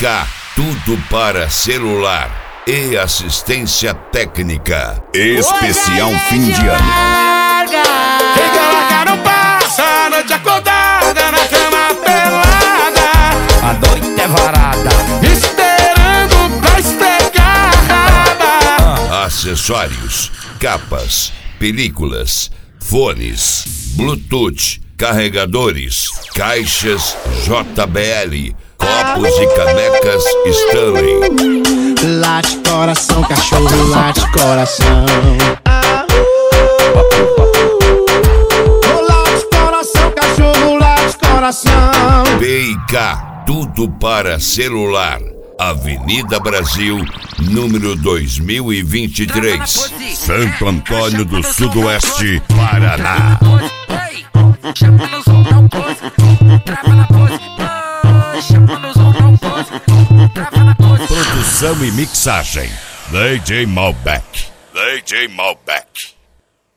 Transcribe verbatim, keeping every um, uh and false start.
K, tudo para celular e assistência técnica. Especial fim de ano. Fica lá, não passa a noite acordada na cama pelada. A noite é varada, esperando pra esfregar a raba. Acessórios, capas, películas, fones, Bluetooth, carregadores, caixas J B L, copos e canecas Stanley. Late coração, cachorro, late coração. Late coração, cachorro, late coração. P e K, tudo para celular. Avenida Brasil, número dois mil e vinte e três, Santo Antônio do Sudoeste, Paraná. chama no som, não pose, trava na pose, chama no som, não pose, trava na pose. Produção e mixagem, D J Malbec. D J Malbec.